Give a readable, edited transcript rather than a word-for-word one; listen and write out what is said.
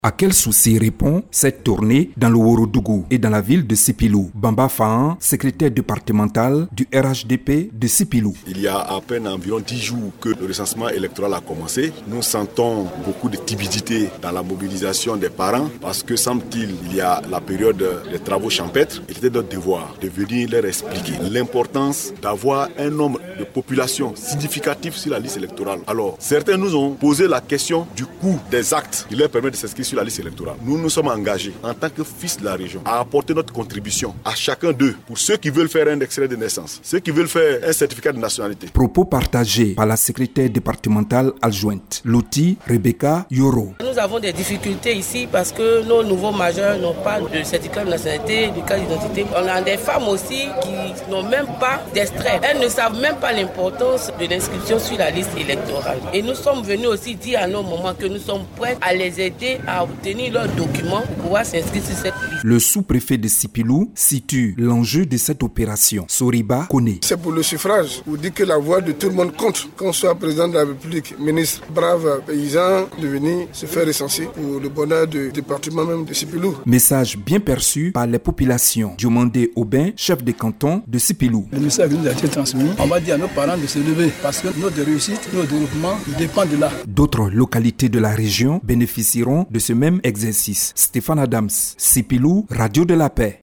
À quel souci répond cette tournée dans le Worodougou et dans la ville de Sipilou? Bamba Fahan, secrétaire départemental du RHDP de Sipilou. Il y a à peine environ 10 jours que le recensement électoral a commencé. Nous sentons beaucoup de timidité dans la mobilisation des parents parce que, semble-t-il, il y a la période des travaux champêtres. Il était notre devoir de venir leur expliquer l'importance d'avoir un nombre de population significatif sur la liste électorale. Alors, certains nous ont posé la question du coût des actes qui leur permet de s'inscrire sur la liste électorale. Nous nous sommes engagés en tant que fils de la région à apporter notre contribution à chacun d'eux pour ceux qui veulent faire un extrait de naissance, ceux qui veulent faire un certificat de nationalité. Propos partagés par la secrétaire départementale adjointe, Loti Rebecca Yoro. Nous avons des difficultés ici parce que nos nouveaux majeurs n'ont pas de certificat de nationalité, de carte d'identité. On a des femmes aussi qui n'ont même pas d'extrait. Elles ne savent même pas l'importance de l'inscription sur la liste électorale. Et nous sommes venus aussi dire à nos mamans que nous sommes prêts à les aider à obtenir leurs documents pour pouvoir s'inscrire sur cette liste. Le sous-préfet de Sipilou situe l'enjeu de cette opération. Soriba connaît. C'est pour le suffrage. On dit que la voix de tout le monde compte. Qu'on soit président de la République, ministre, brave paysan, de venir se faire recenser pour le bonheur du département même de Sipilou. Message bien perçu par les populations. Diomandé Aubin, chef de canton de Sipilou. Le message nous a été transmis. On va dire à nos parents de se lever parce que notre réussite, notre développement dépendent de là. D'autres localités de la région bénéficieront de ce même exercice. Stéphane Adams, Sipilou, Radio de la Paix.